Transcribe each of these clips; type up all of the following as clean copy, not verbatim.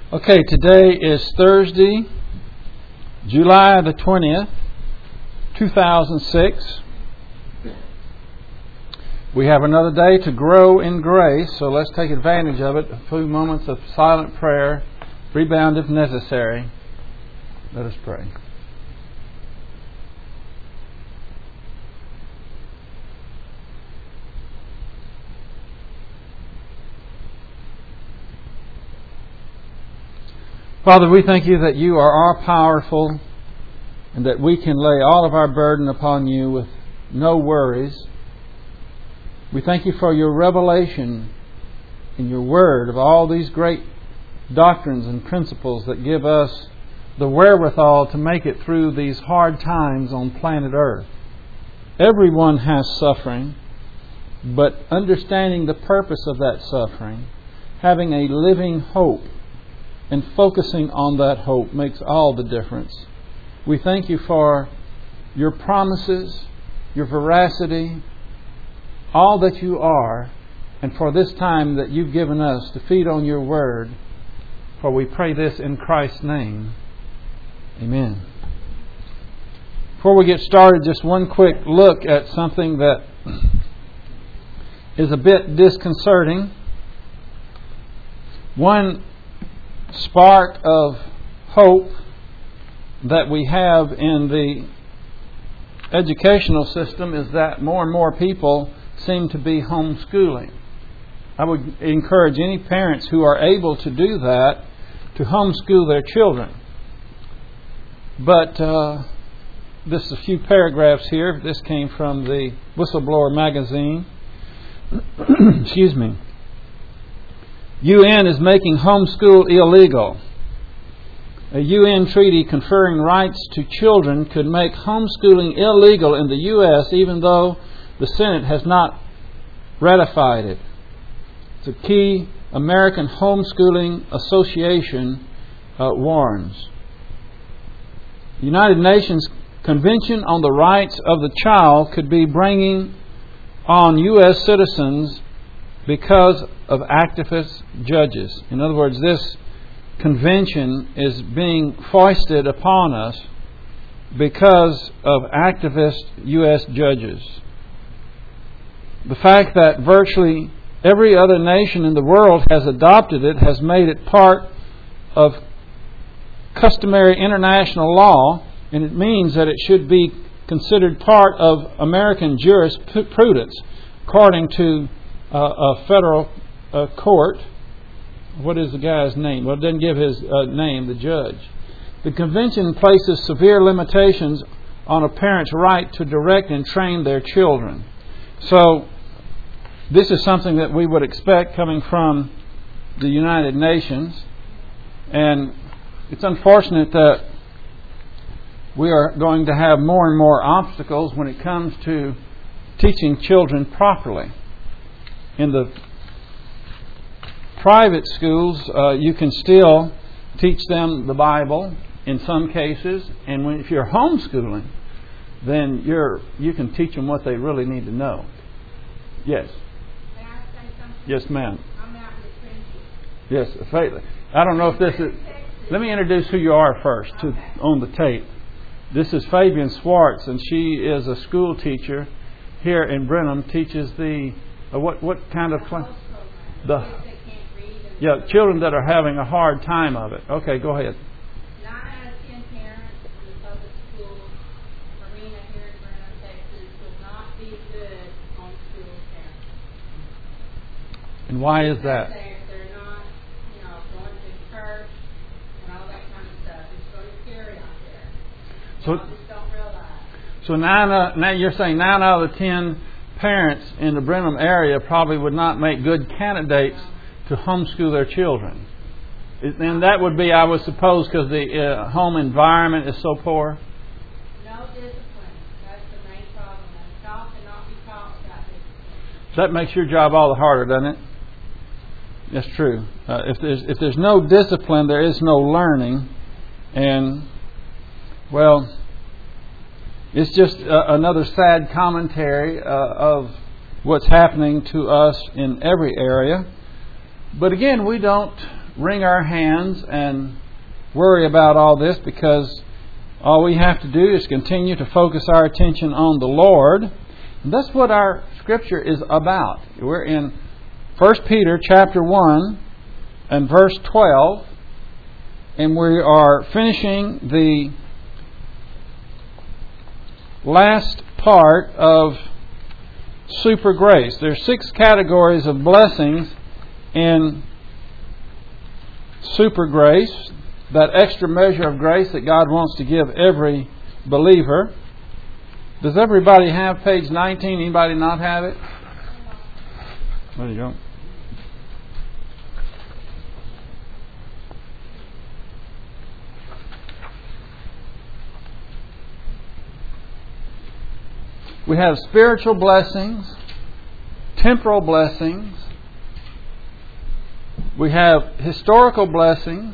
Okay, today is Thursday, July the 20th, 2006. We have another day to grow in grace, so let's take advantage of it. A few moments of silent prayer, rebound if necessary. Let us pray. Father, we thank you that you are all powerful and that we can lay all of our burden upon you with no worries. We thank you for your revelation in your word of all these great doctrines and principles that give us the wherewithal to make it through these hard times on planet Earth. Everyone has suffering, but understanding the purpose of that suffering, having a living hope, and focusing on that hope makes all the difference. We thank you for your promises, your veracity, all that you are, and for this time that you've given us to feed on your word. For we pray this in Christ's name. Amen. Before we get started, just one quick look at something that is a bit disconcerting. One spark of hope that we have in the educational system is that more and more people seem to be homeschooling. I would encourage any parents who are able to do that to homeschool their children. But this is a few paragraphs here. This came from the Whistleblower magazine. Excuse me. UN is making homeschool illegal. A UN treaty conferring rights to children could make homeschooling illegal in the U.S. even though the Senate has not ratified it. It's a key American Homeschooling Association warns. The United Nations Convention on the Rights of the Child could be bringing on U.S. citizens because of activist judges. In other words, this convention is being foisted upon us because of activist U.S. judges. The fact that virtually every other nation in the world has adopted it has made it part of customary international law, and it means that it should be considered part of American jurisprudence according to a federal court. What is the guy's name? Well, it doesn't give his name, the judge. The convention places severe limitations on a parent's right to direct and train their children. So, this is something that we would expect coming from the United Nations. And it's unfortunate that we are going to have more and more obstacles when it comes to teaching children properly. In the private schools, you can still teach them the Bible in some cases, and if you're homeschooling, then you can teach them what they really need to know. Yes. May I say something? Yes, ma'am. I'm out in the trenches. Yes, I don't know if this is. Let me introduce who you are first on the tape. This is Fabian Swartz, and she is a school teacher here in Brenham. Teaches the what kind of children that are having a hard time of it. Okay, go ahead. 9 out of 10 parents in the public school arena here in Brenham, Texas, will not be good homeschool parents. And why is that? They're not, going to church and all that kind of stuff. It's very scary out there. So Just don't realize. So now you're saying 9 out of the 10 parents in the Brenham area probably would not make good candidates to homeschool their children. And that would be, I would suppose, because the home environment is so poor? No discipline. That's the main problem. A child cannot be taught without discipline. That makes your job all the harder, doesn't it? That's true. If there's no discipline, there is no learning. And, well, it's just another sad commentary of what's happening to us in every area. But again, we don't wring our hands and worry about all this, because all we have to do is continue to focus our attention on the Lord. And that's what our Scripture is about. We're in 1 Peter chapter 1 and verse 12, and we are finishing the last part of super grace. There are 6 categories of blessings in super grace, that extra measure of grace that God wants to give every believer. Does everybody have page 19? Anybody not have it? There you go. We have spiritual blessings, temporal blessings. We have historical blessings,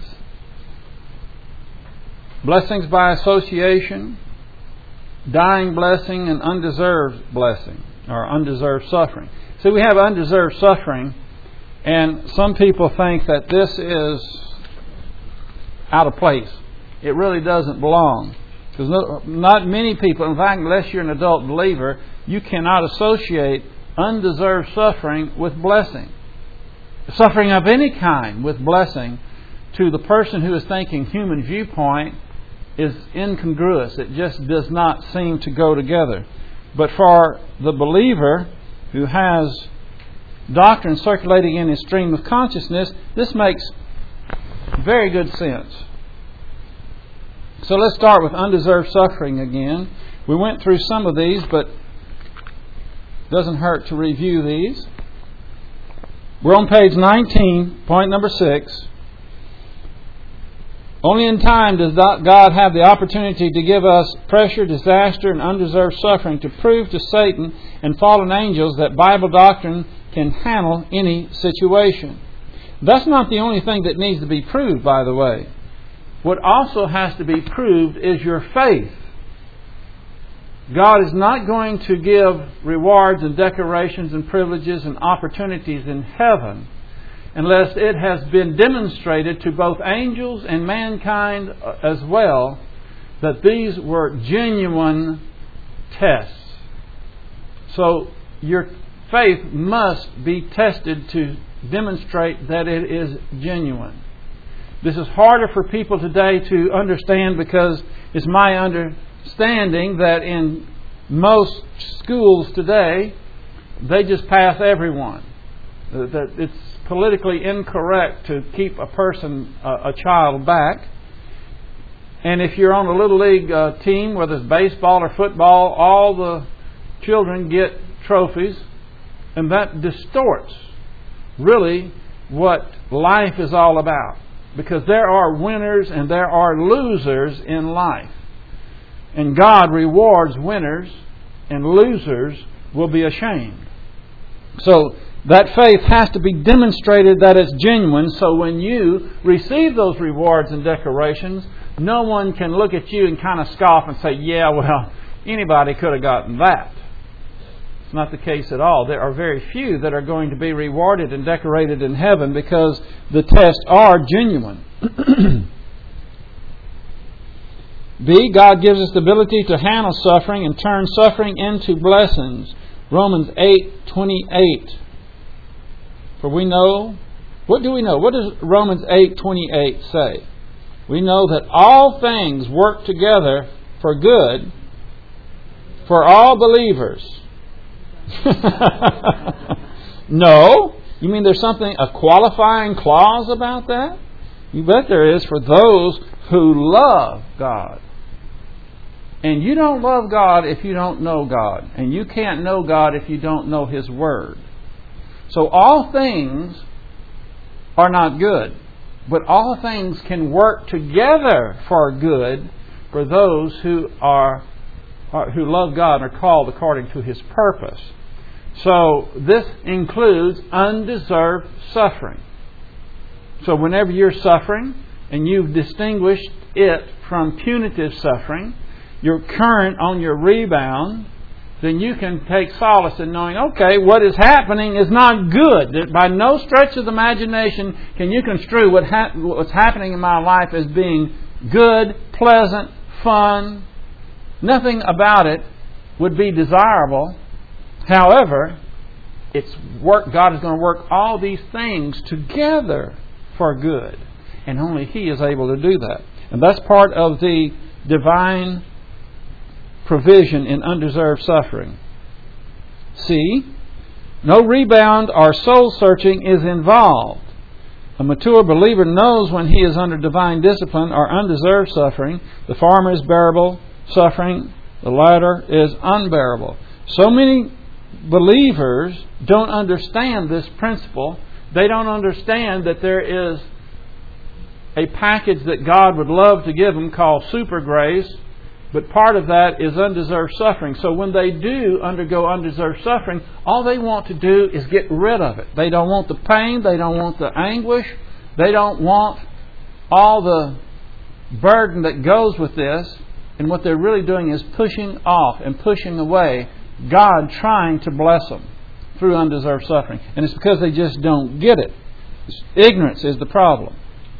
blessings by association, dying blessing, and undeserved blessing, or undeserved suffering. See, we have undeserved suffering, and some people think that this is out of place. It really doesn't belong. Because not many people, in fact, unless you're an adult believer, you cannot associate undeserved suffering with blessing. Suffering of any kind with blessing, to the person who is thinking human viewpoint, is incongruous. It just does not seem to go together. But for the believer who has doctrine circulating in his stream of consciousness, this makes very good sense. So let's start with undeserved suffering again. We went through some of these, but it doesn't hurt to review these. We're on page 19, point number 6. Only in time does God have the opportunity to give us pressure, disaster, and undeserved suffering to prove to Satan and fallen angels that Bible doctrine can handle any situation. That's not the only thing that needs to be proved, by the way. What also has to be proved is your faith. God is not going to give rewards and decorations and privileges and opportunities in heaven unless it has been demonstrated to both angels and mankind as well that these were genuine tests. So your faith must be tested to demonstrate that it is genuine. This is harder for people today to understand, because it's my understanding that in most schools today, they just pass everyone. That it's politically incorrect to keep a person, a child, back. And if you're on a little league team, whether it's baseball or football, all the children get trophies, and that distorts really what life is all about. Because there are winners and there are losers in life. And God rewards winners, and losers will be ashamed. So that faith has to be demonstrated that it's genuine, so when you receive those rewards and decorations, no one can look at you and kind of scoff and say, yeah, well, anybody could have gotten that. It's not the case at all. There are very few that are going to be rewarded and decorated in heaven because the tests are genuine. B, God gives us the ability to handle suffering and turn suffering into blessings. Romans 8:28. For we know, what do we know? What does Romans 8:28 say? We know that all things work together for good for all believers. No? You mean there's a qualifying clause about that? You bet there is, for those who love God. And you don't love God if you don't know God. And you can't know God if you don't know His Word. So all things are not good. But all things can work together for good for those who love God and are called according to His purpose. So this includes undeserved suffering. So whenever you're suffering and you've distinguished it from punitive suffering, you're current on your rebound then you can take solace in knowing, okay, what is happening is not good. That by no stretch of the imagination can you construe what's happening in my life as being good, pleasant, fun. Nothing about it would be desirable. However, God is going to work all these things together for good. And only He is able to do that. And that's part of the divine provision in undeserved suffering. C, no rebound or soul searching is involved. A mature believer knows when he is under divine discipline or undeserved suffering. The former is bearable suffering, the latter is unbearable. So many believers don't understand this principle. They don't understand that there is a package that God would love to give them called super grace, but part of that is undeserved suffering. So when they do undergo undeserved suffering, all they want to do is get rid of it. They don't want the pain. They don't want the anguish. They don't want all the burden that goes with this. And what they're really doing is pushing off and pushing away God trying to bless them through undeserved suffering. And it's because they just don't get it. Ignorance is the problem.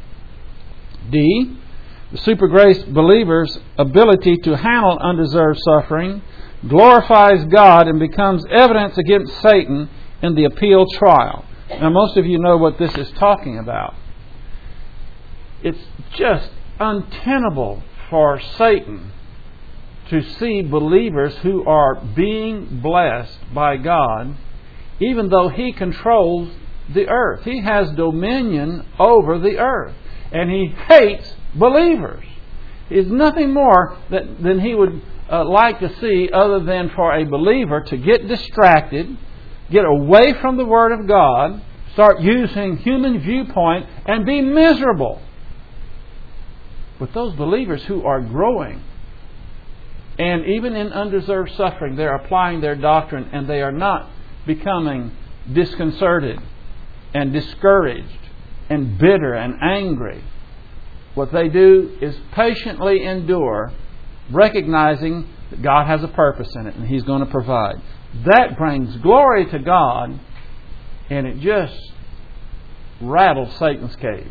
D, the super grace believer's ability to handle undeserved suffering glorifies God and becomes evidence against Satan in the appeal trial. Now, most of you know what this is talking about. It's just untenable for Satan to see believers who are being blessed by God, even though he controls the earth. He has dominion over the earth. And he hates believers. There's nothing more than he would like to see other than for a believer to get distracted, get away from the Word of God, start using human viewpoint, and be miserable. But those believers who are growing, and even in undeserved suffering, they're applying their doctrine, and they are not becoming disconcerted and discouraged and bitter and angry. What they do is patiently endure, recognizing that God has a purpose in it and He's going to provide. That brings glory to God, and it just rattles Satan's cage.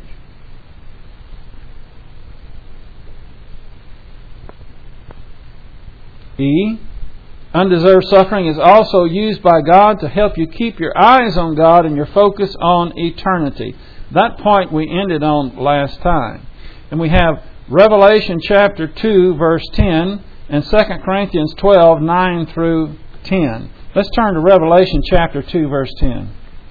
E, undeserved suffering is also used by God to help you keep your eyes on God and your focus on eternity. That point we ended on last time. And we have Revelation chapter 2, verse 10, and 2 Corinthians 12, 9 through 10. Let's turn to Revelation chapter 2, verse 10.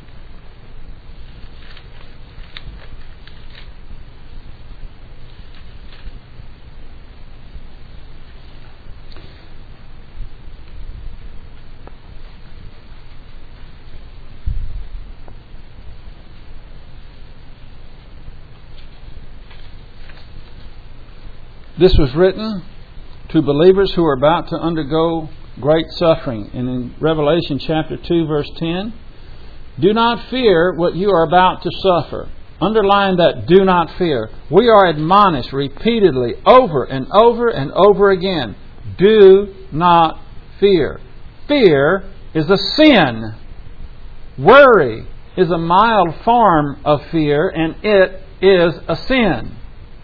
This was written to believers who are about to undergo great suffering. And in Revelation chapter 2, verse 10, do not fear what you are about to suffer. Underline that, do not fear. We are admonished repeatedly over and over and over again. Do not fear. Fear is a sin. Worry is a mild form of fear, and it is a sin.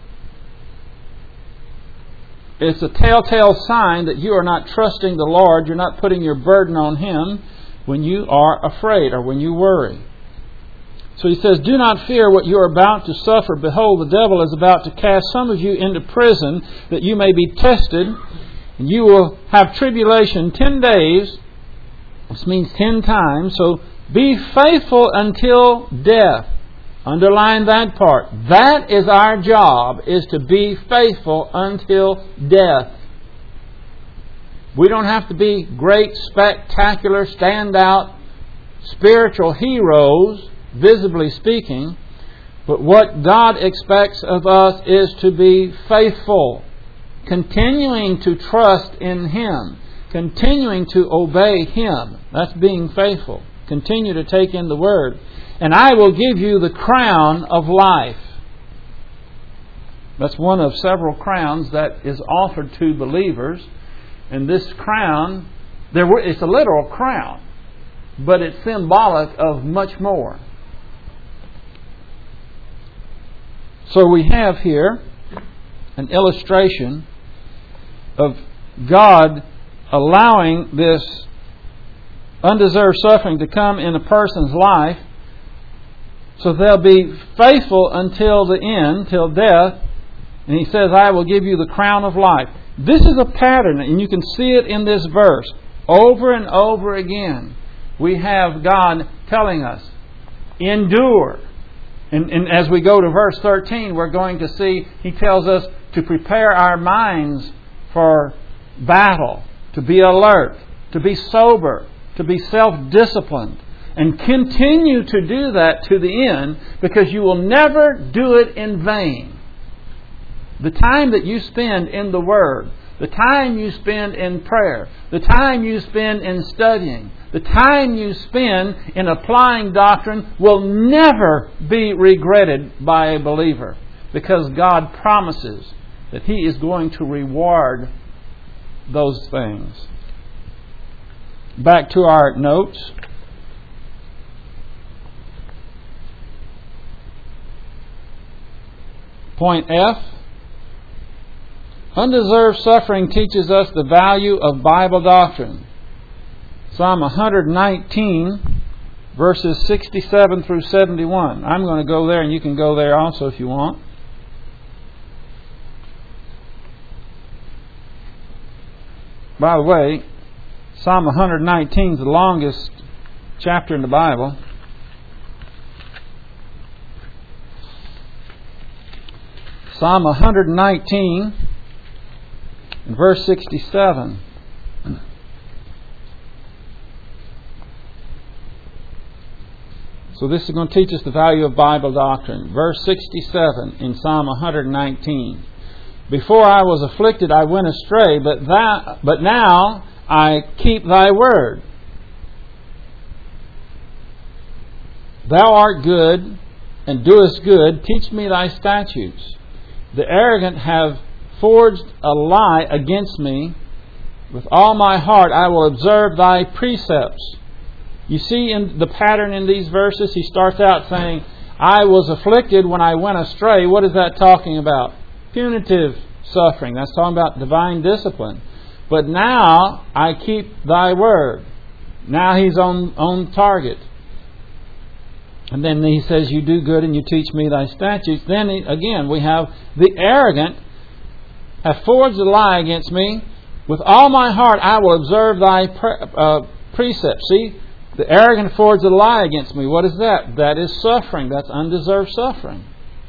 It's a telltale sign that you are not trusting the Lord. You're not putting your burden on Him when you are afraid or when you worry. So he says, do not fear what you are about to suffer. Behold, the devil is about to cast some of you into prison that you may be tested. And you will have tribulation 10 days. This means 10 times. So be faithful until death. Underline that part. That is our job, is to be faithful until death. We don't have to be great, spectacular, standout, spiritual heroes, visibly speaking. But what God expects of us is to be faithful, continuing to trust in Him, continuing to obey Him. That's being faithful. Continue to take in the Word. And I will give you the crown of life. That's one of several crowns that is offered to believers. And this crown It's a literal crown, but it's symbolic of much more. So we have here an illustration of God allowing this undeserved suffering to come in a person's life so they'll be faithful until the end, till death. And He says, I will give you the crown of life. This is a pattern, and you can see it in this verse. Over and over again, we have God telling us, endure. And as we go to verse 13, we're going to see He tells us to prepare our minds for battle, to be alert, to be sober, to be self-disciplined, and continue to do that to the end, because you will never do it in vain. The time that you spend in the Word, the time you spend in prayer, the time you spend in studying, the time you spend in applying doctrine will never be regretted by a believer, because God promises that He is going to reward those things. Back to our notes. Point F. Undeserved suffering teaches us the value of Bible doctrine. Psalm 119, verses 67 through 71. I'm going to go there, and you can go there also if you want. By the way, Psalm 119 is the longest chapter in the Bible. Psalm 119, verse 67. So this is going to teach us the value of Bible doctrine. Verse 67 in Psalm 119. Before I was afflicted, I went astray, but now I keep thy word. Thou art good, and doest good. Teach me thy statutes. The arrogant have forged a lie against me. With all my heart I will observe thy precepts. You see in the pattern in these verses, he starts out saying, I was afflicted when I went astray. What is that talking about? Punitive suffering. That's talking about divine discipline. But now I keep thy word. Now he's on target. And then he says, you do good and you teach me thy statutes. Then again we have the arrogant have forged a lie against me. With all my heart I will observe thy precepts. See, the arrogant forged a lie against me. What is that? That is suffering. That's undeserved suffering.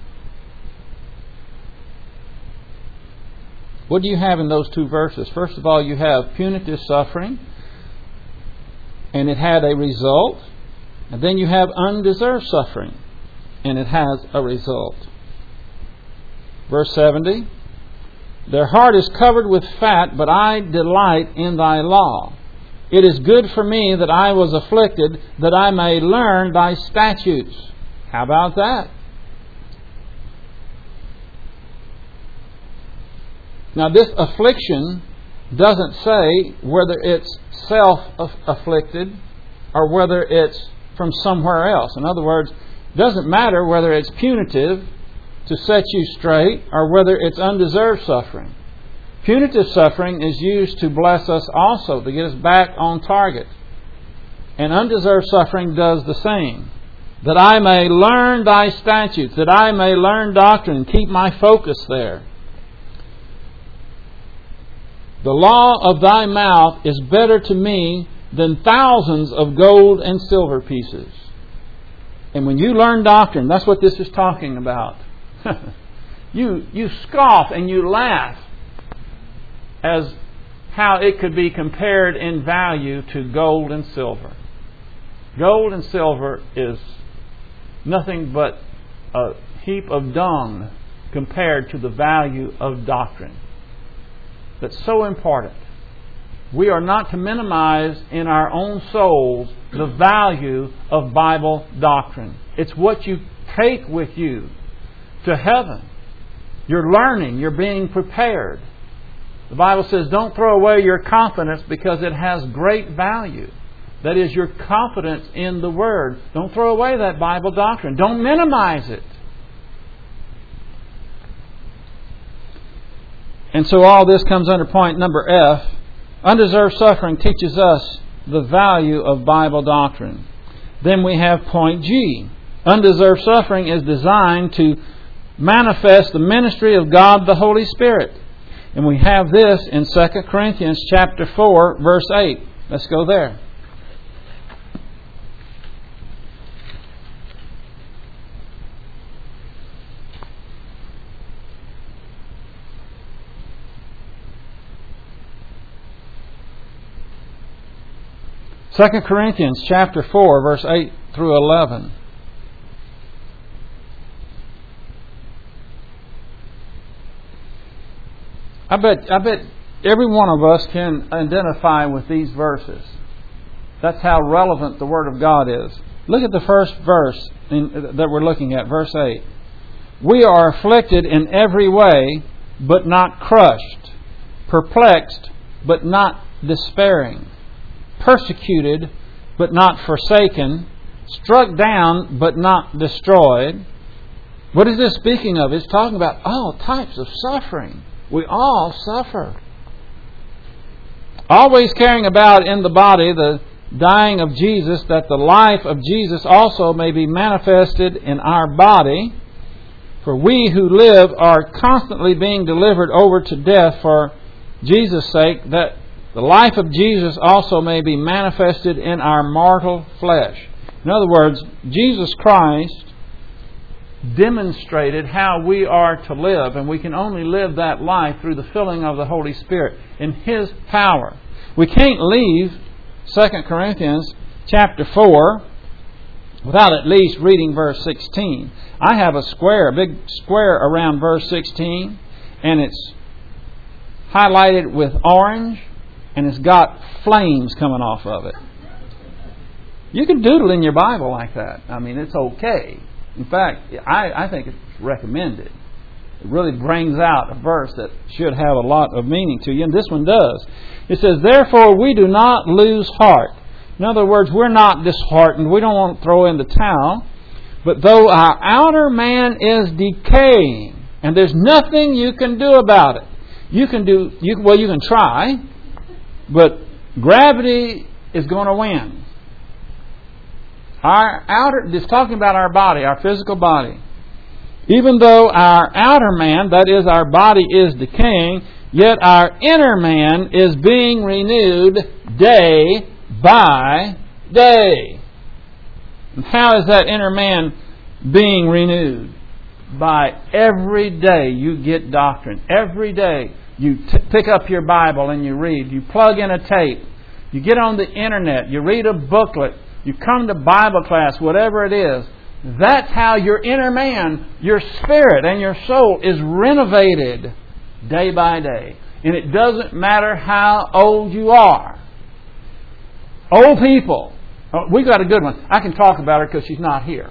What do you have in those two verses? First of all, you have punitive suffering, and it had a result. And then you have undeserved suffering, and it has a result. Verse 70, their heart is covered with fat, but I delight in thy law. It is good for me that I was afflicted, that I may learn thy statutes. How about that? Now this affliction doesn't say whether it's self-afflicted or whether it's from somewhere else. In other words, it doesn't matter whether it's punitive to set you straight or whether it's undeserved suffering. Punitive suffering is used to bless us also, to get us back on target. And undeserved suffering does the same. That I may learn thy statutes, that I may learn doctrine, keep my focus there. The law of thy mouth is better to me than thousands of gold and silver pieces. And when you learn doctrine, that's what this is talking about. You scoff and you laugh as how it could be compared in value to gold and silver. Gold and silver is nothing but a heap of dung compared to the value of doctrine. That's so important. We are not to minimize in our own souls the value of Bible doctrine. It's what you take with you to heaven. You're learning. You're being prepared. The Bible says, don't throw away your confidence because it has great value. That is, your confidence in the Word. Don't throw away that Bible doctrine. Don't minimize it. And so all this comes under point number F. Undeserved suffering teaches us the value of Bible doctrine. Then we have point G. Undeserved suffering is designed to manifest the ministry of God the Holy Spirit. And we have this in 2 Corinthians chapter 4, verse 8. Let's go there. Second Corinthians chapter 4, verse 8 through 11. I bet every one of us can identify with these verses. That's how relevant the Word of God is. Look at the first verse that we're looking at, verse 8. We are afflicted in every way, but not crushed, perplexed, but not despairing, persecuted, but not forsaken, struck down, but not destroyed. What is this speaking of? It's talking about all types of suffering. We all suffer. Always carrying about in the body the dying of Jesus, that the life of Jesus also may be manifested in our body. For we who live are constantly being delivered over to death for Jesus' sake, that the life of Jesus also may be manifested in our mortal flesh. In other words, Jesus Christ demonstrated how we are to live, and we can only live that life through the filling of the Holy Spirit in His power. We can't leave 2 Corinthians chapter 4 without at least reading verse 16. I have a big square around verse 16, and it's highlighted with orange, and it's got flames coming off of it. You can doodle in your Bible like that. I mean, it's okay. In fact, I think it's recommended. It really brings out a verse that should have a lot of meaning to you, and this one does. It says, therefore we do not lose heart. In other words, we're not disheartened. We don't want to throw in the towel. But though our outer man is decaying, and there's nothing you can do about it. You can try, but gravity is going to win. It's talking about our body, our physical body. Even though our outer man, that is our body, is decaying, yet our inner man is being renewed day by day. And how is that inner man being renewed? By every day you get doctrine. Every day you pick up your Bible and you read. You plug in a tape. You get on the internet. You read a booklet. You come to Bible class, whatever it is. That's how your inner man, your spirit and your soul is renovated day by day. And it doesn't matter how old you are. Old people. We got a good one. I can talk about her because she's not here.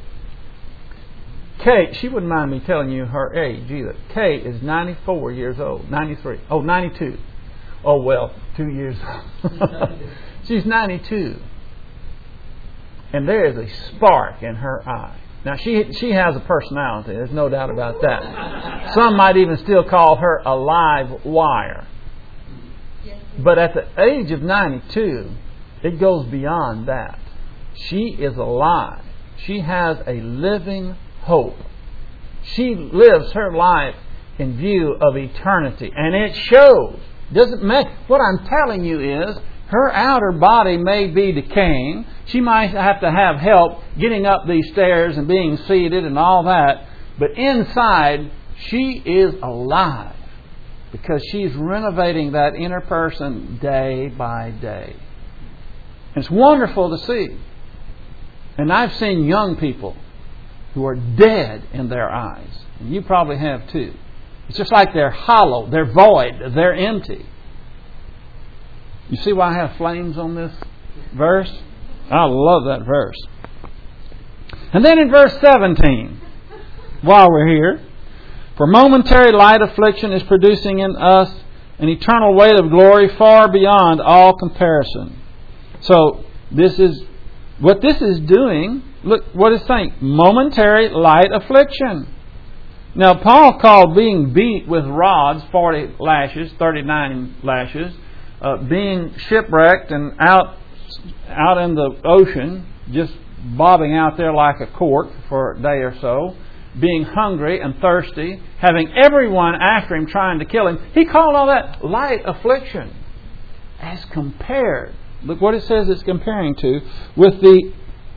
Kate, she wouldn't mind me telling you her age either. Kate is 94 years old. 93. Oh, 92. Oh, well, 2 years old. She's 92. And there is a spark in her eye. Now, she has a personality. There's no doubt about that. Some might even still call her a live wire. But at the age of 92, it goes beyond that. She is alive. She has a living hope. She lives her life in view of eternity. And it shows. Doesn't matter. What I'm telling you is, her outer body may be decaying. She might have to have help getting up these stairs and being seated and all that. But inside, she is alive. Because she's renovating that inner person day by day. It's wonderful to see. And I've seen young people who are dead in their eyes. And you probably have too. It's just like they're hollow, they're void, they're empty. You see why I have flames on this verse? I love that verse. And then in verse 17, while we're here, for momentary light affliction is producing in us an eternal weight of glory far beyond all comparison. So this is what this is doing. Look what it's saying. Momentary light affliction. Now Paul called being beat with rods, 40 lashes, 39 lashes, being shipwrecked and out in the ocean, just bobbing out there like a cork for a day or so, being hungry and thirsty, having everyone after him trying to kill him. He called all that light affliction as compared. Look what it says it's comparing to with the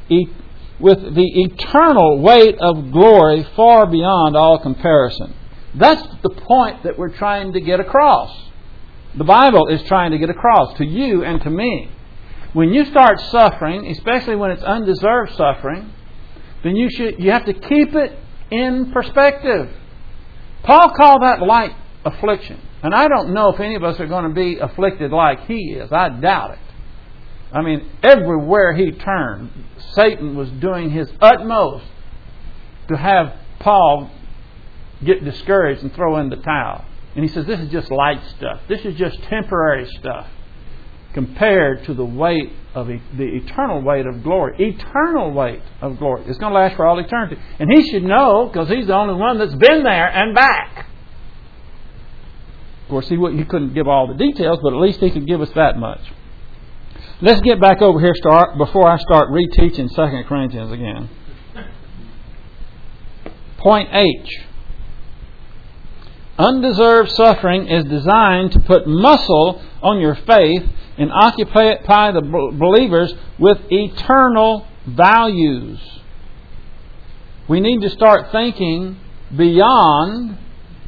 eternal weight of glory far beyond all comparison. That's the point that we're trying to get across. The Bible is trying to get across to you and to me. When you start suffering, especially when it's undeserved suffering, then you have to keep it in perspective. Paul called that light affliction. And I don't know if any of us are going to be afflicted like he is. I doubt it. I mean, everywhere he turned, Satan was doing his utmost to have Paul get discouraged and throw in the towel. And he says, this is just light stuff. This is just temporary stuff compared to the weight of the eternal weight of glory. Eternal weight of glory. It's going to last for all eternity. And he should know, because he's the only one that's been there and back. Of course, he couldn't give all the details, but at least he could give us that much. Let's get back over here before I start reteaching 2 Corinthians again. Point H. Undeserved suffering is designed to put muscle on your faith and occupy the believers with eternal values. We need to start thinking beyond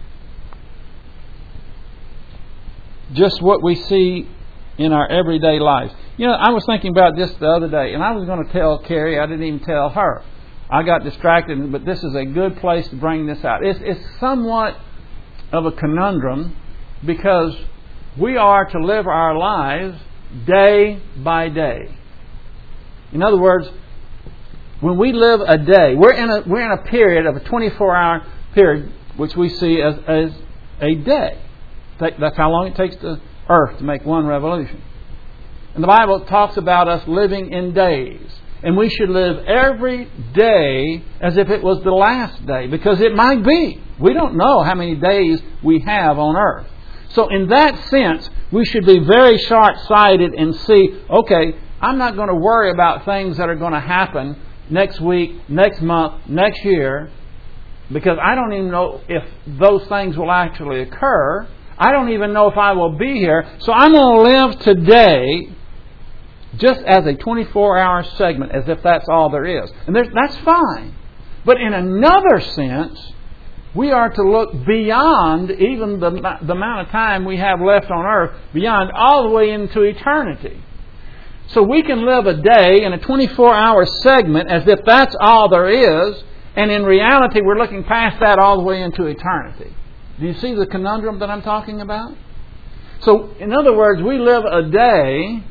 just what we see in our everyday lives. You know, I was thinking about this the other day, and I was going to tell Carrie, I didn't even tell her. I got distracted, but this is a good place to bring this out. It's somewhat of a conundrum because we are to live our lives day by day. In other words, when we live a day, we're in a period of a 24-hour period, which we see as a day. That's how long it takes the earth to make one revolution. And the Bible talks about us living in days. And we should live every day as if it was the last day, because it might be. We don't know how many days we have on earth. So in that sense, we should be very short-sighted and see, okay, I'm not going to worry about things that are going to happen next week, next month, next year, because I don't even know if those things will actually occur. I don't even know if I will be here. So I'm going to live today just as a 24-hour segment, as if that's all there is. And that's fine. But in another sense, we are to look beyond even the amount of time we have left on earth, beyond all the way into eternity. So we can live a day in a 24-hour segment as if that's all there is, and in reality we're looking past that all the way into eternity. Do you see the conundrum that I'm talking about? So, in other words, we live a day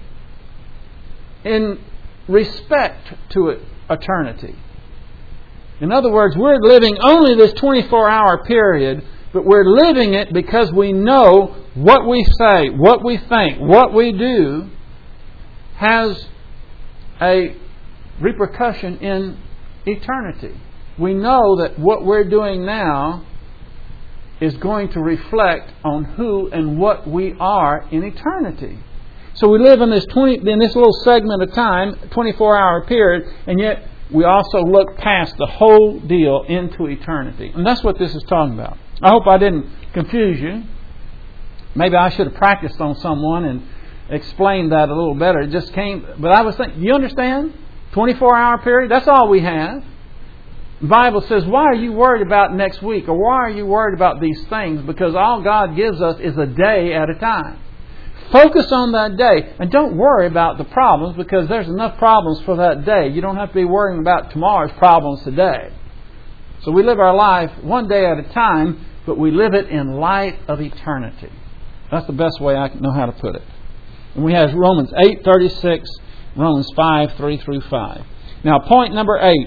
in respect to eternity. In other words, we're living only this 24-hour period, but we're living it because we know what we say, what we think, what we do has a repercussion in eternity. We know that what we're doing now is going to reflect on who and what we are in eternity. So we live in this little segment of time, 24-hour period, and yet we also look past the whole deal into eternity. And that's what this is talking about. I hope I didn't confuse you. Maybe I should have practiced on someone and explained that a little better. It just came, but I was thinking, you understand? 24-hour period, that's all we have. The Bible says, why are you worried about next week? Or why are you worried about these things? Because all God gives us is a day at a time. Focus on that day. And don't worry about the problems, because there's enough problems for that day. You don't have to be worrying about tomorrow's problems today. So we live our life one day at a time, but we live it in light of eternity. That's the best way I know how to put it. And we have Romans 8:36, Romans 5:3-5. Now, point number 8.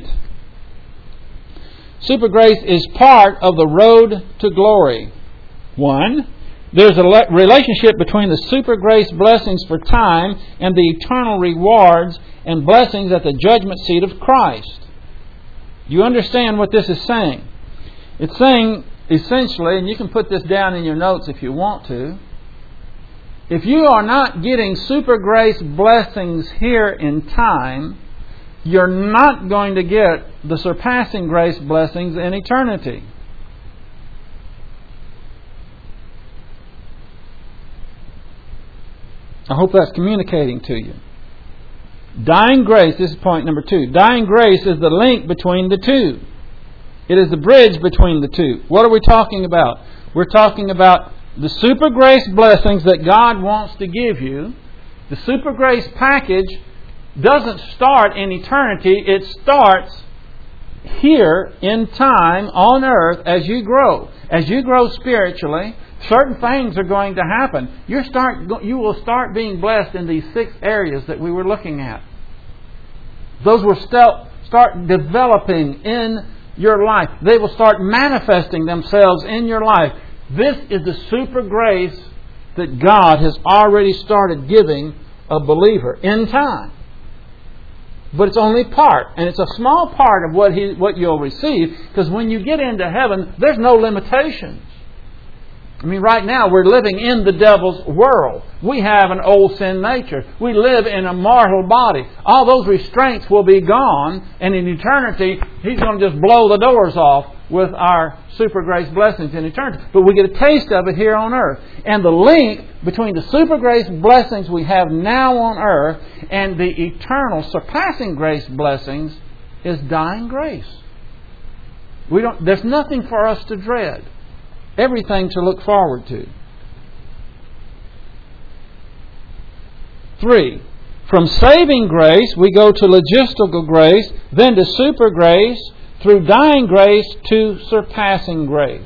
Super grace is part of the road to glory. 1. There's a relationship between the super grace blessings for time and the eternal rewards and blessings at the judgment seat of Christ. You understand what this is saying? It's saying, essentially, and you can put this down in your notes if you want to, if you are not getting super grace blessings here in time, you're not going to get the surpassing grace blessings in eternity. I hope that's communicating to you. Dying grace, this is point number 2. Dying grace is the link between the two. It is the bridge between the two. What are we talking about? We're talking about the super grace blessings that God wants to give you. The super grace package doesn't start in eternity. It starts here in time on earth as you grow. As you grow spiritually, certain things are going to happen. You will start being blessed in these 6 areas that we were looking at. Those will start developing in your life. They will start manifesting themselves in your life. This is the super grace that God has already started giving a believer in time. But it's only part, and it's a small part of what you'll receive, because when you get into heaven, there's no limitations. I mean, right now we're living in the devil's world. We have an old sin nature. We live in a mortal body. All those restraints will be gone, and in eternity, He's going to just blow the doors off with our super grace blessings in eternity. But we get a taste of it here on earth. And the link between the super grace blessings we have now on earth and the eternal surpassing grace blessings is dying grace. There's nothing for us to dread. Everything to look forward to. 3. From saving grace, we go to logistical grace, then to super grace, through dying grace to surpassing grace.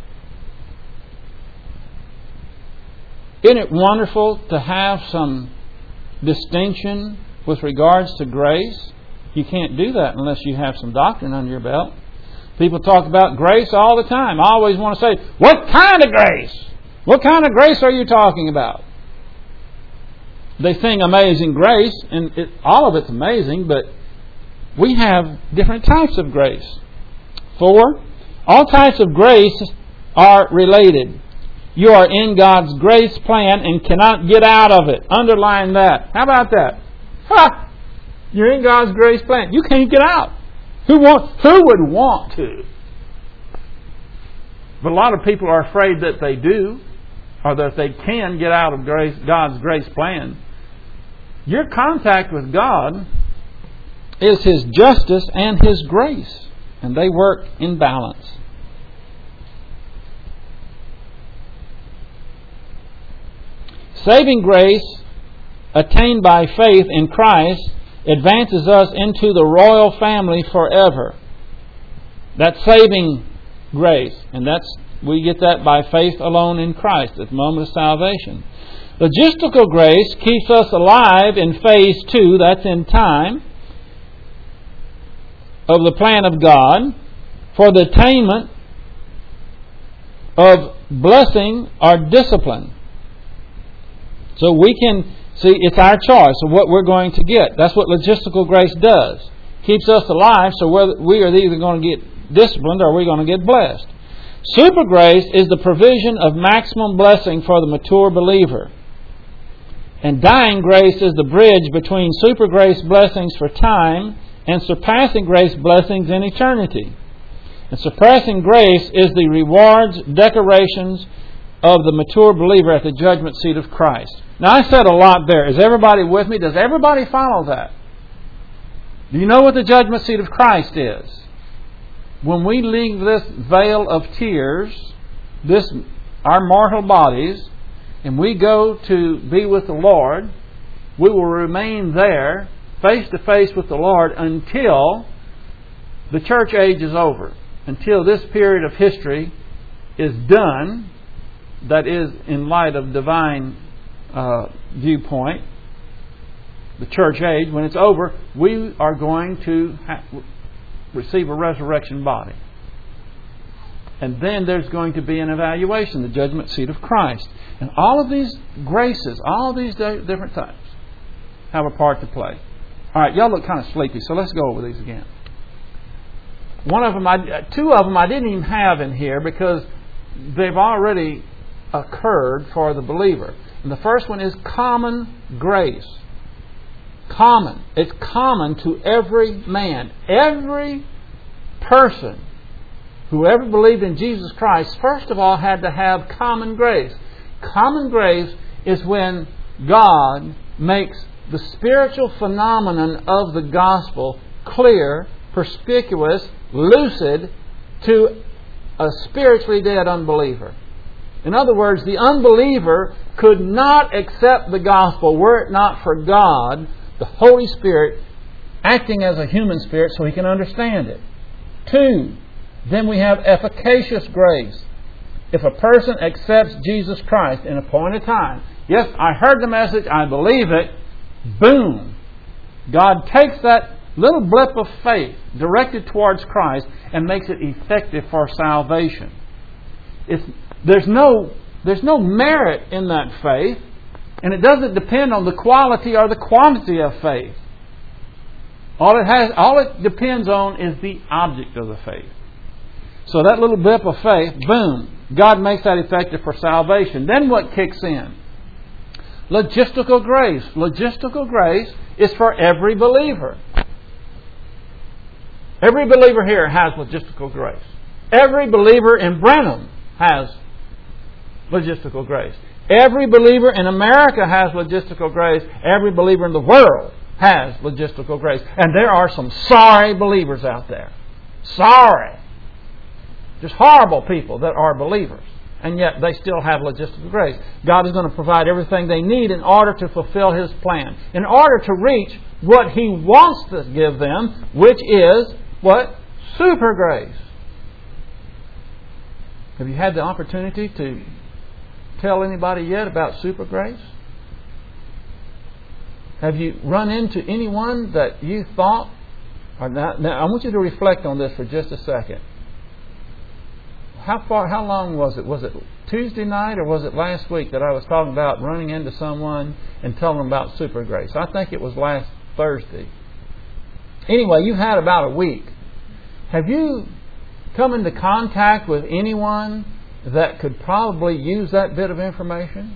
Isn't it wonderful to have some distinction with regards to grace? You can't do that unless you have some doctrine under your belt. People talk about grace all the time. I always want to say, what kind of grace? What kind of grace are you talking about? They sing Amazing Grace, and all of it's amazing, but we have different types of grace. 4, all types of grace are related. You are in God's grace plan and cannot get out of it. Underline that. How about that? Ha! You're in God's grace plan. You can't get out. Who would want to? But a lot of people are afraid that they do, or that they can get out of God's grace plan. Your contact with God is His justice and His grace, and they work in balance. Saving grace attained by faith in Christ advances us into the royal family forever. That's saving grace, and we get that by faith alone in Christ at the moment of salvation. Logistical grace keeps us alive in phase 2, that's in time, of the plan of God for the attainment of blessing or discipline. So we can see, it's our choice of what we're going to get. That's what logistical grace does. Keeps us alive, so we are either going to get disciplined or we're going to get blessed. Super grace is the provision of maximum blessing for the mature believer. And dying grace is the bridge between super grace blessings for time and surpassing grace blessings in eternity. And surpassing grace is the rewards, decorations of the mature believer at the judgment seat of Christ. Now, I said a lot there. Is everybody with me? Does everybody follow that? Do you know what the judgment seat of Christ is? When we leave this veil of tears, our mortal bodies, and we go to be with the Lord, we will remain there face to face with the Lord until the church age is over. Until this period of history is done, that is in light of divine viewpoint, the church age, when it's over, we are going to receive a resurrection body. And then there's going to be an evaluation, the judgment seat of Christ. And all of these graces, all these different types, have a part to play. All right, y'all look kind of sleepy, so let's go over these again. Two of them I didn't even have in here because they've already occurred for the believer. And the first one is common grace. Common. It's common to every man. Every person who ever believed in Jesus Christ, first of all, had to have common grace. Common grace is when God makes the spiritual phenomenon of the gospel clear, perspicuous, lucid to a spiritually dead unbeliever. In other words, the unbeliever could not accept the gospel were it not for God, the Holy Spirit, acting as a human spirit so he can understand it. 2, then we have efficacious grace. If a person accepts Jesus Christ in a point of time, yes, I heard the message, I believe it, boom! God takes that little blip of faith directed towards Christ and makes it effective for salvation. There's no merit in that faith, and it doesn't depend on the quality or the quantity of faith. All it depends on is the object of the faith. So that little blip of faith, boom, God makes that effective for salvation. Then what kicks in? Logistical grace. Logistical grace is for every believer. Every believer here has logistical grace. Every believer in Brenham has logistical grace. Every believer in America has logistical grace. Every believer in the world has logistical grace. And there are some sorry believers out there. Sorry. Just horrible people that are believers. And yet they still have logistical grace. God is going to provide everything they need in order to fulfill His plan. In order to reach what He wants to give them, which is what? Super grace. Have you had the opportunity to tell anybody yet about super grace? Have you run into anyone that you thought... Now I want you to reflect on this for just a second. How long was it? Was it Tuesday night or was it last week that I was talking about running into someone and telling them about super grace? I think it was last Thursday. Anyway, you've had about a week. Have you come into contact with anyone that could probably use that bit of information?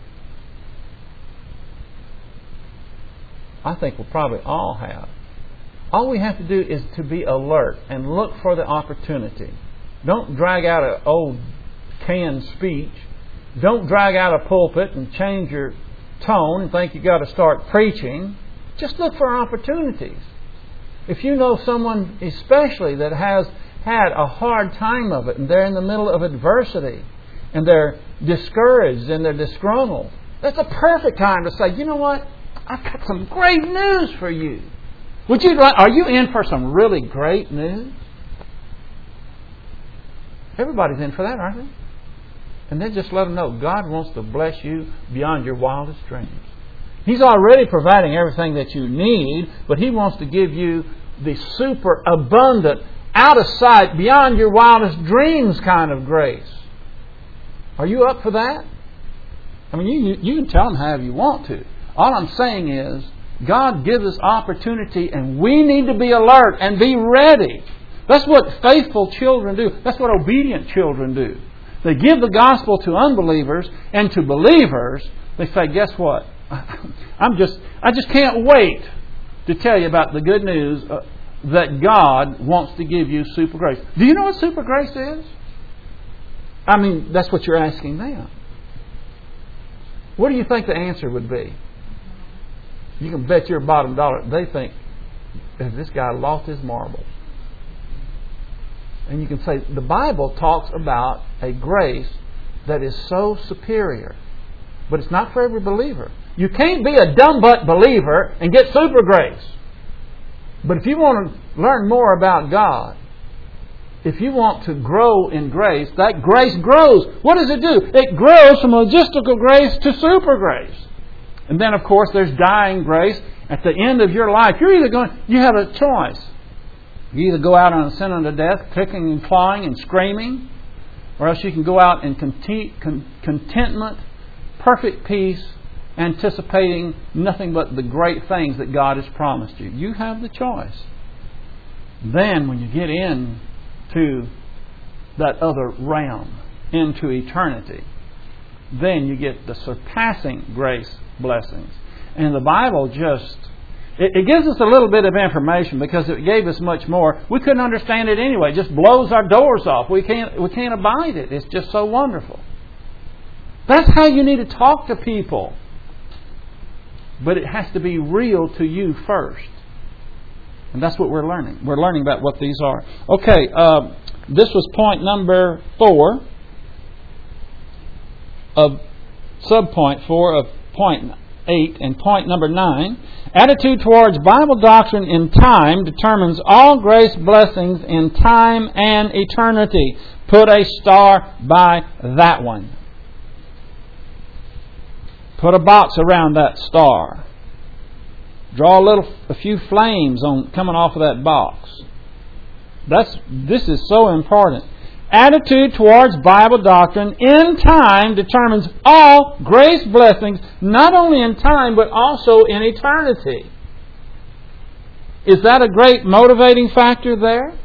I think we'll probably all have. All we have to do is to be alert and look for the opportunity. Don't drag out an old canned speech. Don't drag out a pulpit and change your tone and think you've got to start preaching. Just look for opportunities. If you know someone especially that has had a hard time of it and they're in the middle of adversity and they're discouraged and they're disgruntled, that's a perfect time to say, you know what? I've got some great news for you. Are you in for some really great news? Everybody's in for that, aren't they? And then just let them know God wants to bless you beyond your wildest dreams. He's already providing everything that you need, but He wants to give you the super abundant, out of sight, beyond your wildest dreams kind of grace. Are you up for that? I mean, you can tell them however you want to. All I'm saying is, God gives us opportunity and we need to be alert and be ready. That's what faithful children do. That's what obedient children do. They give the gospel to unbelievers and to believers. They say, guess what? I just can't wait to tell you about the good news that God wants to give you super grace. Do you know what super grace is? I mean, that's what you're asking them. What do you think the answer would be? You can bet your bottom dollar they think, has this guy lost his marbles? And you can say, the Bible talks about a grace that is so superior. But it's not for every believer. You can't be a dumb butt believer and get super grace. But if you want to learn more about God, if you want to grow in grace, that grace grows. What does it do? It grows from logistical grace to super grace. And then, of course, there's dying grace. At the end of your life, you have a choice. You either go out on a sin unto death, kicking and clawing and screaming, or else you can go out in contentment, perfect peace, anticipating nothing but the great things that God has promised you. You have the choice. Then when you get into that other realm, into eternity, then you get the surpassing grace blessings. And the Bible just, it gives us a little bit of information because it gave us much more. We couldn't understand it anyway. It just blows our doors off. We can't abide it. It's just so wonderful. That's how you need to talk to people. But it has to be real to you first. And that's what we're learning. We're learning about what these are. Okay, this was point number 4 of subpoint 4 of point 8 and point number 9. Attitude towards Bible doctrine in time determines all grace blessings in time and eternity. Put a star by that one. Put a box around that star. Draw a few flames coming off of that box. This is so important. Attitude towards Bible doctrine in time determines all grace blessings, not only in time, but also in eternity. Is that a great motivating factor there?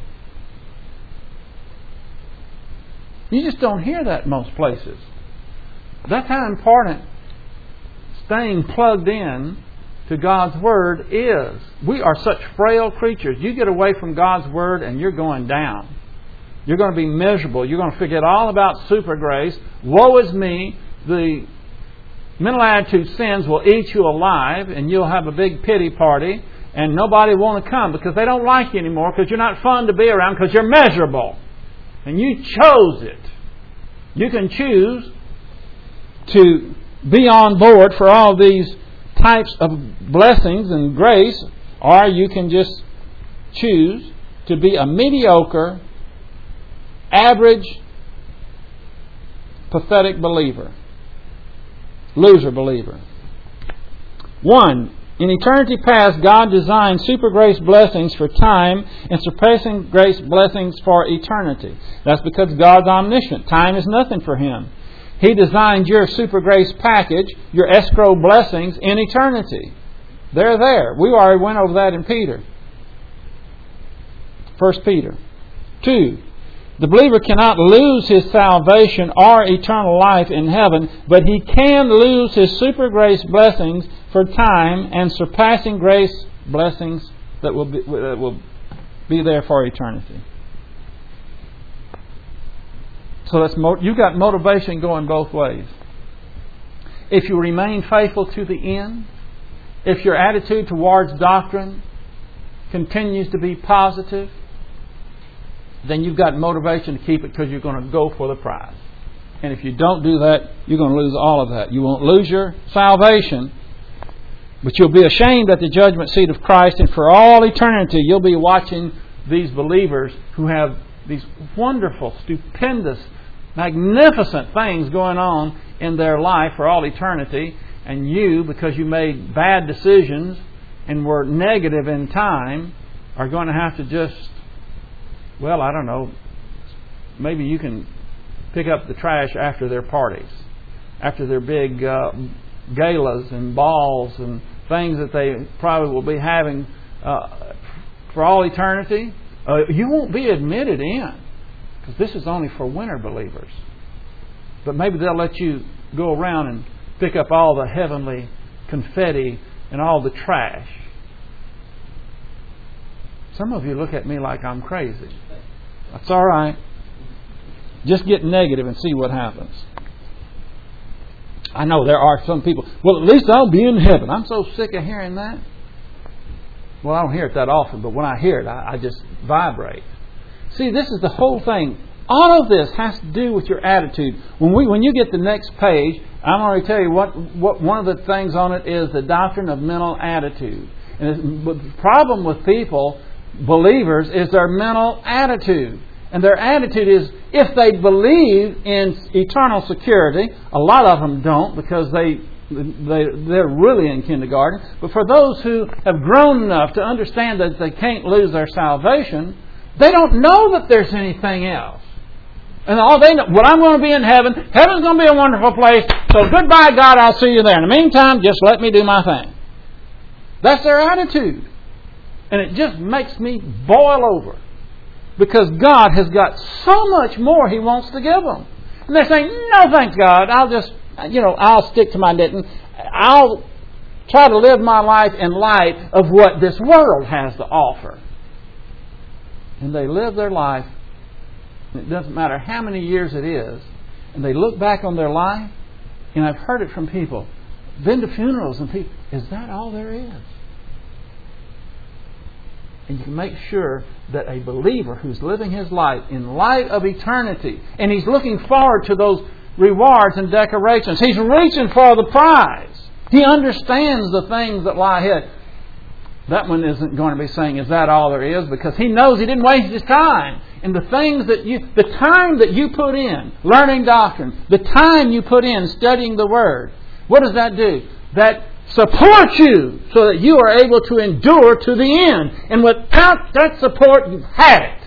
You just don't hear that most places. That's how important staying plugged in to God's Word is. We are such frail creatures. You get away from God's Word and you're going down. You're going to be miserable. You're going to forget all about super grace. Woe is me. The mental attitude sins will eat you alive, and you'll have a big pity party, and nobody will want to come because they don't like you anymore because you're not fun to be around because you're miserable. And you chose it. You can choose to be on board for all these types of blessings and grace, or you can just choose to be a mediocre, average, pathetic believer. Loser believer. 1. In eternity past, God designed super grace blessings for time and surpassing grace blessings for eternity. That's because God's omniscient. Time is nothing for Him. He designed your super grace package, your escrow blessings, in eternity. They're there. We already went over that in Peter. 1 Peter. 2. The believer cannot lose his salvation or eternal life in heaven, but he can lose his super grace blessings for time and surpassing grace blessings that will be there for eternity. So you've got motivation going both ways. If you remain faithful to the end, if your attitude towards doctrine continues to be positive, then you've got motivation to keep it because you're going to go for the prize. And if you don't do that, you're going to lose all of that. You won't lose your salvation, but you'll be ashamed at the judgment seat of Christ, and for all eternity you'll be watching these believers who have these wonderful, stupendous, magnificent things going on in their life for all eternity, and you, because you made bad decisions and were negative in time, are going to have to just, well, I don't know, maybe you can pick up the trash after their parties, after their big galas and balls and things that they probably will be having for all eternity. You won't be admitted in, because this is only for winter believers. But maybe they'll let you go around and pick up all the heavenly confetti and all the trash. Some of you look at me like I'm crazy. That's all right. Just get negative and see what happens. I know there are some people, well, at least I'll be in heaven. I'm so sick of hearing that. Well, I don't hear it that often, but when I hear it, I just vibrate. See, this is the whole thing. All of this has to do with your attitude. When you get the next page, I'm going to tell you what one of the things on it is the doctrine of mental attitude. And the problem with people, believers, is their mental attitude. And their attitude is, if they believe in eternal security, a lot of them don't because they're really in kindergarten. But for those who have grown enough to understand that they can't lose their salvation, they don't know that there's anything else. And all they know, well, I'm going to be in heaven. Heaven's going to be a wonderful place. So goodbye, God, I'll see you there. In the meantime, just let me do my thing. That's their attitude. And it just makes me boil over. Because God has got so much more He wants to give them. And they're saying, no thanks, God. I'll stick to my knitting. I'll try to live my life in light of what this world has to offer. And they live their life. It doesn't matter how many years it is. And they look back on their life. And I've heard it from people. Been to funerals and people, is that all there is? And you can make sure that a believer who's living his life in light of eternity, and he's looking forward to those rewards and decorations. He's reaching for the prize. He understands the things that lie ahead. That one isn't going to be saying, is that all there is? Because he knows he didn't waste his time. And the time that you put in learning doctrine, the time you put in studying the Word, what does that do? That supports you so that you are able to endure to the end. And without that support, you've had it.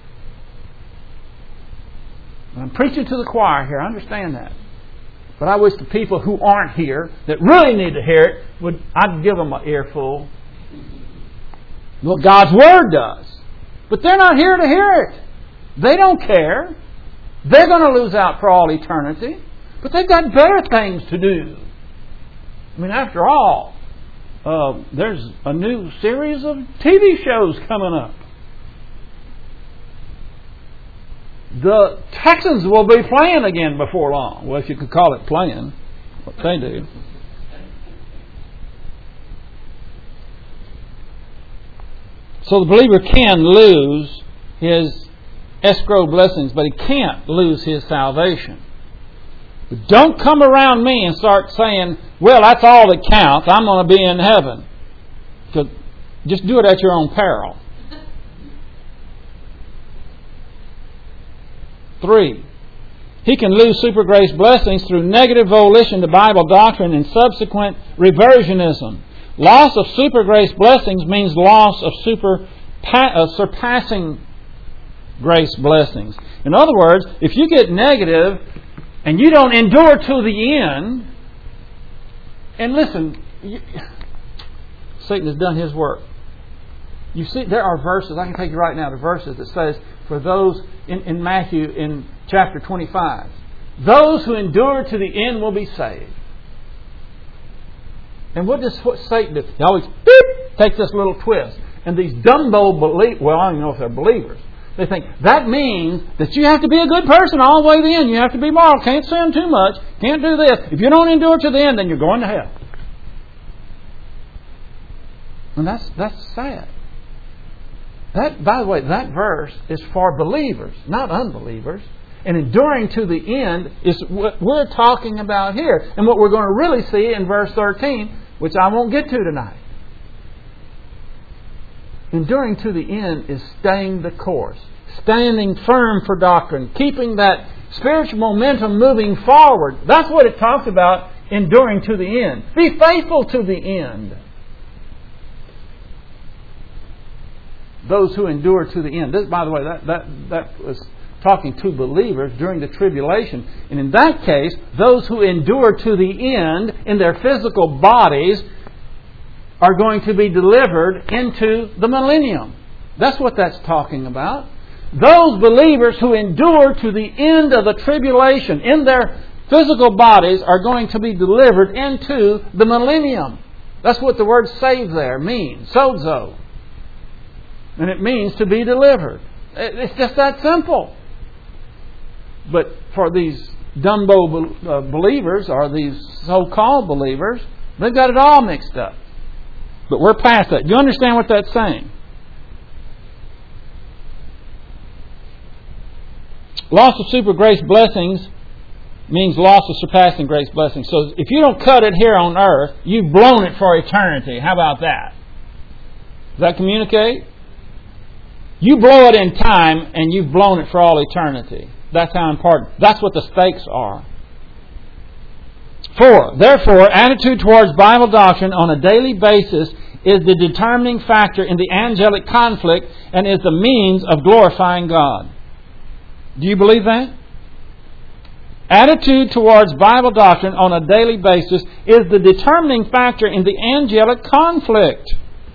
I'm preaching to the choir here. I understand that. But I wish the people who aren't here, that really need to hear it, I'd give them an earful. What God's Word does. But they're not here to hear it. They don't care. They're going to lose out for all eternity. But they've got better things to do. I mean, after all, there's a new series of TV shows coming up. The Texans will be playing again before long. Well, if you could call it playing, what they do. So the believer can lose his escrow blessings, but he can't lose his salvation. But don't come around me and start saying, well, that's all that counts. I'm going to be in heaven. Just do it at your own peril. 3. He can lose super grace blessings through negative volition to Bible doctrine and subsequent reversionism. Loss of super grace blessings means loss of surpassing grace blessings. In other words, if you get negative and you don't endure to the end, and listen, Satan has done his work. You see, there are verses, I can take you right now to verses that says, for those in Matthew in chapter 25, those who endure to the end will be saved. And what does Satan do? He always take this little twist. And these Dumbo believers, well, I don't even know if they're believers. They think that means that you have to be a good person all the way to the end. You have to be moral. Can't sin too much. Can't do this. If you don't endure to the end, then you're going to hell. And that's sad. That, by the way, that verse is for believers, not unbelievers. And enduring to the end is what we're talking about here. And what we're going to really see in verse 13, which I won't get to tonight. Enduring to the end is staying the course, standing firm for doctrine, keeping that spiritual momentum moving forward. That's what it talks about, enduring to the end. Be faithful to the end. Those who endure to the end. This, by the way, that was talking to believers during the tribulation. And in that case, those who endure to the end in their physical bodies are going to be delivered into the millennium. That's what that's talking about. Those believers who endure to the end of the tribulation in their physical bodies are going to be delivered into the millennium. That's what the word save there means. Sozo. And it means to be delivered. It's just that simple. But for these Dumbo believers, or these so-called believers, they've got it all mixed up. But we're past that. Do you understand what that's saying? Loss of super grace blessings means loss of surpassing grace blessings. So if you don't cut it here on earth, you've blown it for eternity. How about that? Does that communicate? You blow it in time and you've blown it for all eternity. That's how important. That's what the stakes are. 4. Therefore, attitude towards Bible doctrine on a daily basis is the determining factor in the angelic conflict and is the means of glorifying God. Do you believe that? Attitude towards Bible doctrine on a daily basis is the determining factor in the angelic conflict.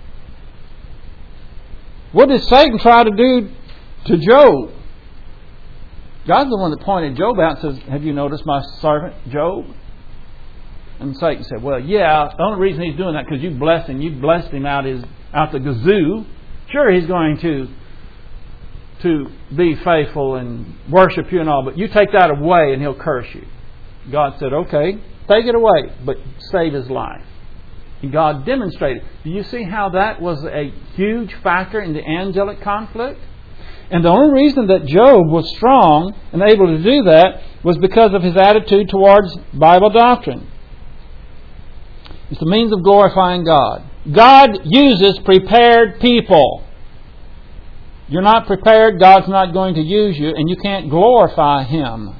What did Satan try to do to Job? God's the one that pointed Job out and says, have you noticed my servant Job? And Satan said, well, yeah, the only reason he's doing that because you blessed him. You blessed him out the gazoo. Sure, he's going to be faithful and worship you and all, but you take that away and he'll curse you. God said, okay, take it away, but save his life. And God demonstrated. Do you see how that was a huge factor in the angelic conflict? And the only reason that Job was strong and able to do that was because of his attitude towards Bible doctrine. It's the means of glorifying God. God uses prepared people. You're not prepared, God's not going to use you, and you can't glorify Him.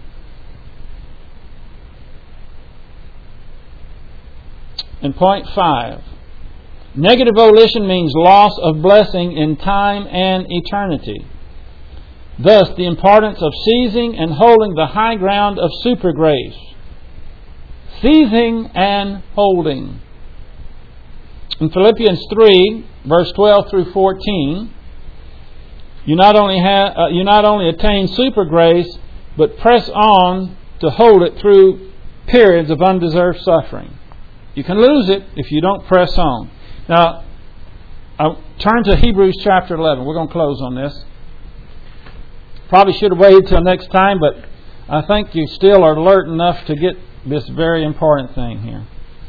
And point 5. Negative volition means loss of blessing in time and eternity. Thus, the importance of seizing and holding the high ground of super grace. Seizing and holding. In Philippians 3, verse 12 through 14, you not only attain super grace, but press on to hold it through periods of undeserved suffering. You can lose it if you don't press on. Now, I'll turn to Hebrews chapter 11. We're going to close on this. Probably should have waited till next time, but I think you still are alert enough to get this very important thing here.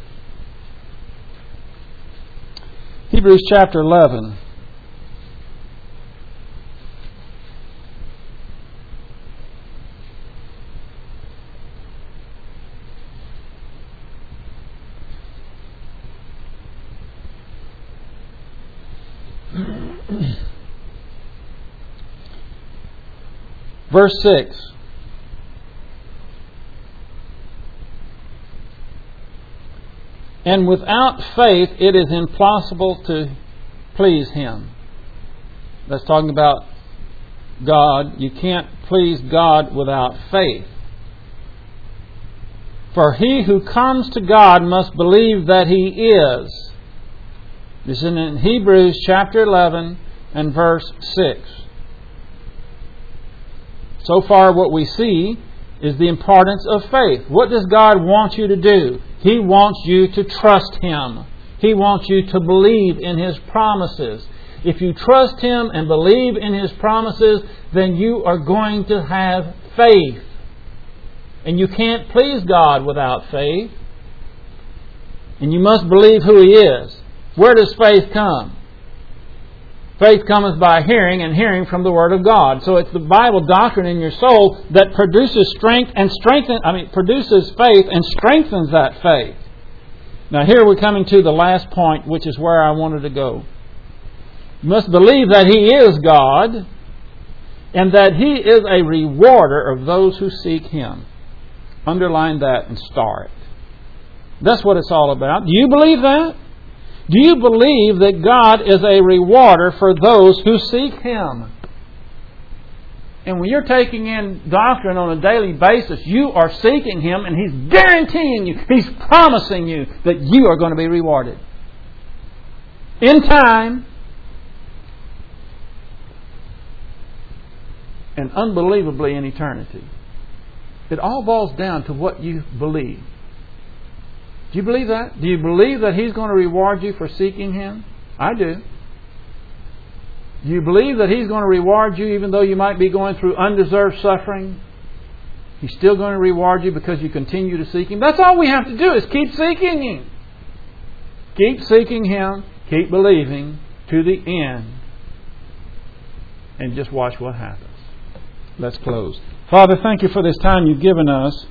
Hebrews chapter 11. Verse 6. And without faith it is impossible to please Him. That's talking about God. You can't please God without faith. For he who comes to God must believe that He is. This is in Hebrews chapter 11 and verse 6. So far what we see is the importance of faith. What does God want you to do? He wants you to trust Him. He wants you to believe in His promises. If you trust Him and believe in His promises, then you are going to have faith. And you can't please God without faith. And you must believe who He is. Where does faith come? Faith cometh by hearing, and hearing from the Word of God. So it's the Bible doctrine in your soul that produces produces faith and strengthens that faith. Now here we're coming to the last point, which is where I wanted to go. You must believe that He is God, and that He is a rewarder of those who seek Him. Underline that and star it. That's what it's all about. Do you believe that? Do you believe that God is a rewarder for those who seek Him? And when you're taking in doctrine on a daily basis, you are seeking Him, and He's guaranteeing you, He's promising you that you are going to be rewarded. In time, and unbelievably in eternity. It all boils down to what you believe. Do you believe that? Do you believe that He's going to reward you for seeking Him? I do. Do you believe that He's going to reward you even though you might be going through undeserved suffering? He's still going to reward you because you continue to seek Him? That's all we have to do is keep seeking Him. Keep seeking Him. Keep believing to the end. And just watch what happens. Let's close. Father, thank You for this time You've given us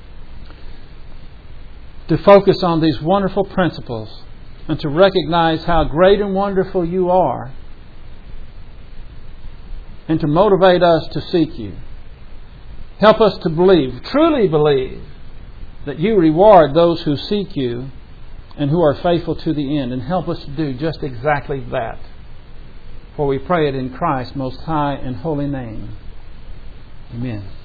to focus on these wonderful principles and to recognize how great and wonderful You are, and to motivate us to seek You. Help us to believe, truly believe, that You reward those who seek You and who are faithful to the end, and help us to do just exactly that. For we pray it in Christ's most high and holy name. Amen.